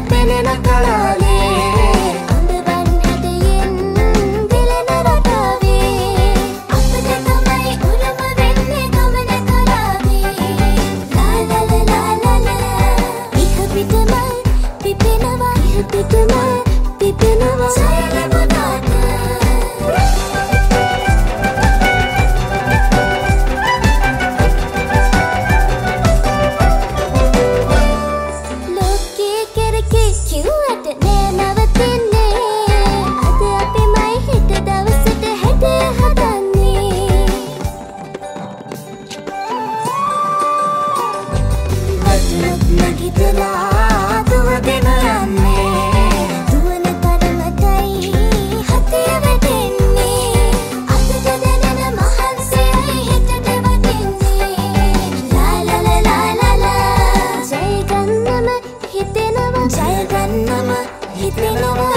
පෙනෙන කලාවේ අඳවන් හැදයෙන් දිලන රටාවේ අපට තමයි උරුම වෙන්නේ ගමන කලාවේ ලා ලා ලා ලා ලා ඉහ පිටම පිපෙනවා ඉහ පිටම පිපෙනවා සයලමුදාට නැගිටලා දුවගෙන යන්නේ දුවන තරමටයි හතේ වැටෙන්නේ අතට දැනෙන මහන්සියයි හිතට වදින්නේ ලා ලා ලා ලා ලා ජය ගන්නම හිතෙනවා